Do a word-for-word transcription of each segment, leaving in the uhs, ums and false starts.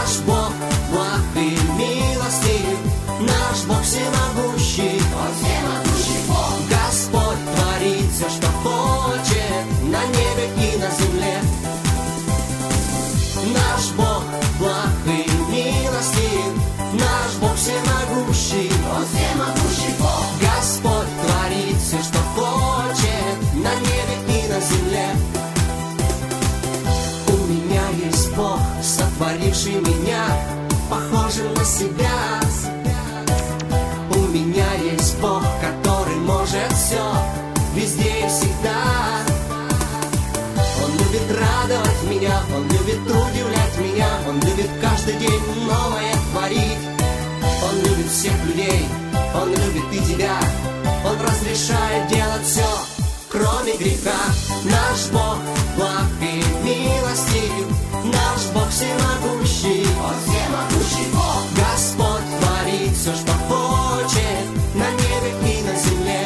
Наш Бог благ и милостив, наш Бог всемогущий, Он всемогущий Бог. Господь творит все, что хочет, на небе и на земле. Наш Бог благ и милостив, наш Бог всемогущий, Он всемогущий Бог. Господь творит все, что хочет, на небе и на земле. У меня есть Бог, сотворивший меня, похожим на себя. У меня есть Бог, который может все, везде и всегда. Он любит радовать меня, Он любит удивлять меня, Он любит каждый день новое творить. Он любит всех людей, Он любит и тебя, Он разрешает делать все, кроме греха. Наш Бог благ и милостив, наш Бог всемогущий, Он всемогущий Бог. Господь творит все, что хочет, на небе и на земле.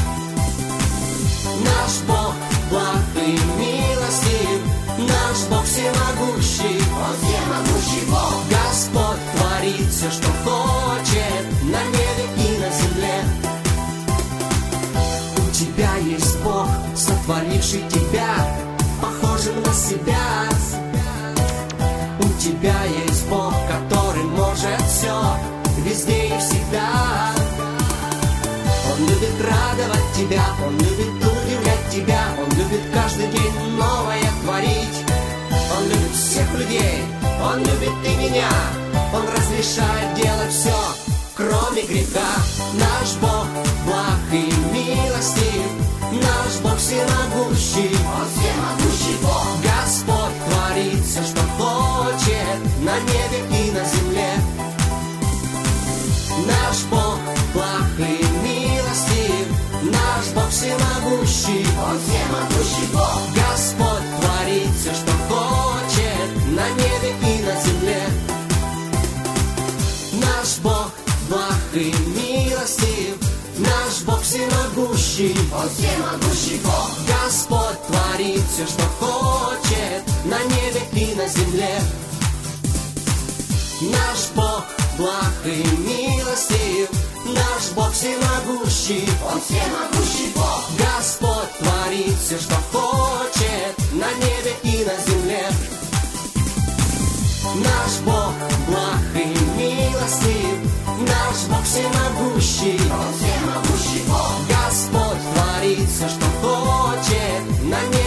Наш Бог благ и милостив, наш Бог всемогущий, Он всемогущий Бог. Господь творит все, что хочет, на небе и на земле. У тебя есть Бог, сотворивший тебя, похожим на себя. У тебя есть Бог, который может все, везде и всегда. Он любит радовать тебя, Он любит удивлять тебя, Он любит каждый день новое творить. Он любит всех людей, Он любит и меня, Он разрешает делать все, кроме греха. Наш Бог благ и милостив, наш Бог всемогущий, Он всемогущий Бог. Господь творит все, что хочет, на небе и на земле. Наш Бог благ и милостив, наш Бог всемогущий, Он всемогущий Бог. Господь творит все, что хочет, на небе и на земле. Наш Бог благ и милостив, наш Бог всемогущий, Он всемогущий Бог. Господь творит все, что хочет, на небе и на земле. Наш Бог благ и милостив, наш Бог всемогущий, Он всемогущий Бог. Господь творит все, что хочет, на небе и на земле. Наш Бог благ и милостив, наш Бог всемогущий, Он всемогущий Бог. Господь творит все, что хочет, на небе